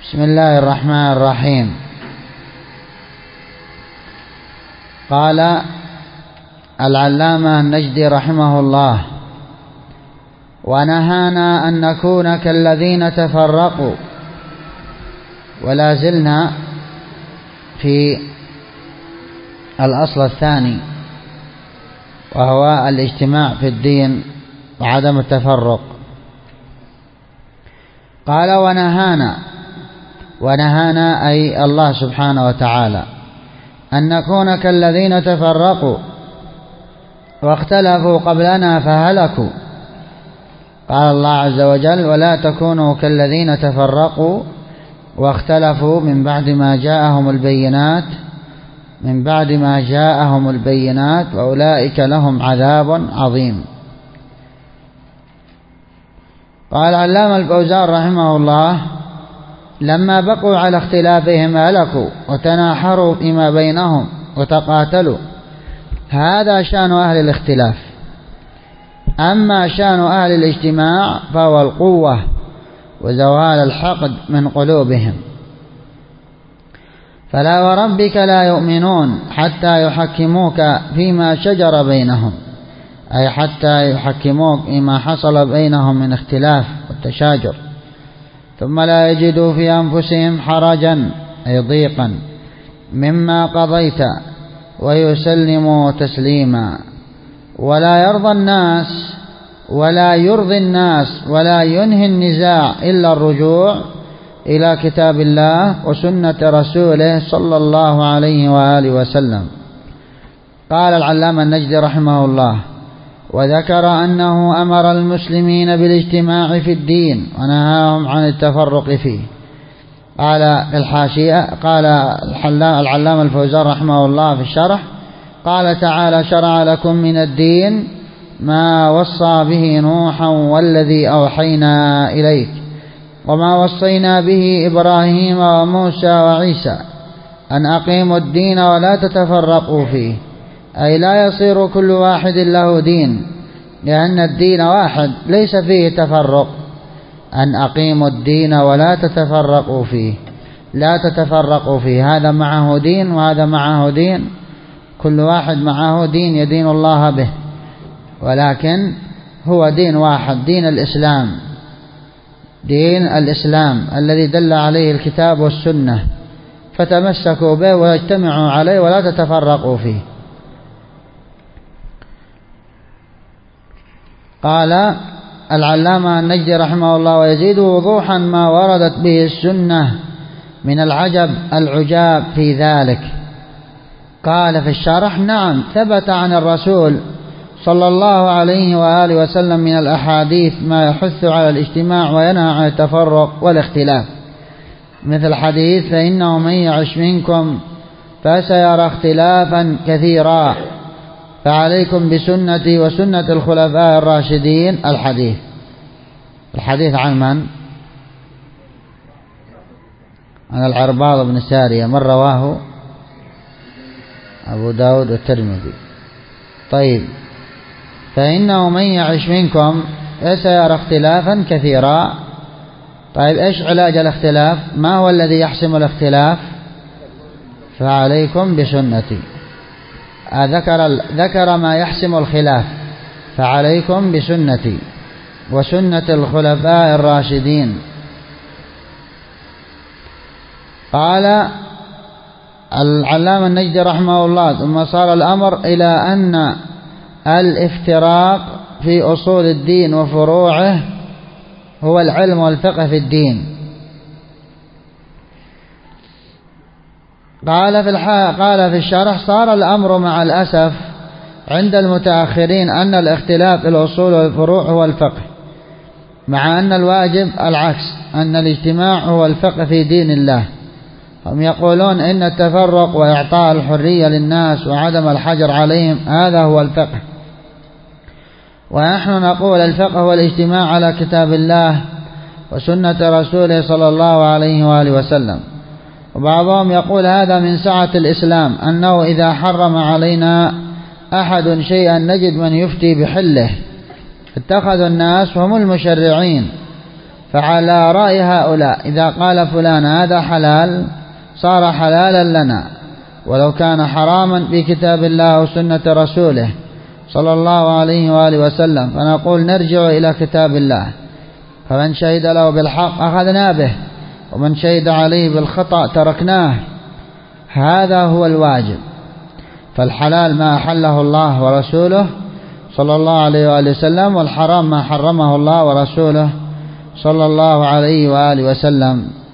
بسم الله الرحمن الرحيم. قال العلامة النجدي رحمه الله: ونهانا أن نكون كالذين تفرقوا. ولا زلنا في الأصل الثاني، وهو الاجتماع في الدين وعدم التفرق. قال ونهانا أي الله سبحانه وتعالى أن نكون كالذين تفرقوا واختلفوا قبلنا فهلكوا. قال الله عز وجل: ولا تكونوا كالذين تفرقوا واختلفوا من بعد ما جاءهم البينات وأولئك لهم عذاب عظيم. قال علامة الفوزان رحمه الله: لما بقوا على اختلافهم هلكوا وتناحروا فيما بينهم وتقاتلوا. هذا شأن أهل الاختلاف. أما شأن أهل الاجتماع فهو القوة وزوال الحقد من قلوبهم. فلا وربك لا يؤمنون حتى يحكموك فيما شجر بينهم، أي حتى يحكموك فيما حصل بينهم من اختلاف والتشاجر، ثم لا يجدوا في أنفسهم حرجا أي ضيقا مما قضيت ويسلموا تسليما. ولا يرضي الناس ولا ينهي النزاع إلا الرجوع إلى كتاب الله وسنة رسوله صلى الله عليه وآله وسلم. قال العلامة النجدي رحمه الله: وذكر أنه أمر المسلمين بالاجتماع في الدين ونهاهم عن التفرق فيه. قال في الحاشية، قال العلامة الفوزان رحمه الله في الشرح: قال تعالى: شرع لكم من الدين ما وصى به نوحا والذي أوحينا إليك وما وصينا به إبراهيم وموسى وعيسى أن أقيموا الدين ولا تتفرقوا فيه، أي لا يصير كل واحد له دين، لأن الدين واحد ليس فيه تفرق. أن أقيموا الدين ولا تتفرقوا فيه، لا تتفرقوا فيه، هذا معه دين وهذا معه دين، كل واحد معه دين يدين الله به، ولكن هو دين واحد، دين الإسلام الذي دل عليه الكتاب والسنة، فتمسكوا به واجتمعوا عليه ولا تتفرقوا فيه. قال العلامة النجدي رحمه الله: ويزيد وضوحا ما وردت به السنة من العجاب في ذلك. قال في الشرح: نعم، ثبت عن الرسول صلى الله عليه وآله وسلم من الأحاديث ما يحث على الاجتماع وينهى عن التفرق والاختلاف، مثل حديث: فإنه من يعش منكم فسيرى اختلافا كثيرا فعليكم بسنتي وسنة الخلفاء الراشدين. الحديث عن من؟ عن العرباض بن سارية، من رواه؟ أبو داود والترمذي. طيب، فإنه من يعش منكم فسيرى اختلافا كثيرا. طيب، إيش علاج الاختلاف؟ ما هو الذي يحسم الاختلاف؟ فعليكم بسنتي. ذكر ما يحسم الخلاف: فعليكم بسنتي وسنة الخلفاء الراشدين. قال العلامة النجدي رحمه الله: ثم صار الأمر إلى أن الافتراق في أصول الدين وفروعه هو العلم والفقه في الدين. قال في الشرح: صار الأمر مع الأسف عند المتأخرين أن الاختلاف في الأصول والفروع هو الفقه، مع أن الواجب العكس، أن الاجتماع هو الفقه في دين الله. هم يقولون إن التفرق وإعطاء الحرية للناس وعدم الحجر عليهم هذا هو الفقه، ونحن نقول الفقه هو الاجتماع على كتاب الله وسنة رسوله صلى الله عليه وآله وسلم. وبعضهم يقول هذا من سعة الإسلام، أنه إذا حرم علينا أحد شيئا نجد من يفتي بحله، اتخذ الناس هم المشرعين فعلى رأي هؤلاء إذا قال فلان هذا حلال صار حلالا لنا، ولو كان حراما بكتاب الله وسنة رسوله صلى الله عليه وآله وسلم، فنقول نرجع إلى كتاب الله، فمن شهد له بالحق أخذنا به، ومن شهد عليه بالخطأ تركناه. هذا هو الواجب. فالحلال ما أحله الله ورسوله صلى الله عليه وآله وسلم، والحرام ما حرمه الله ورسوله صلى الله عليه وآله وسلم.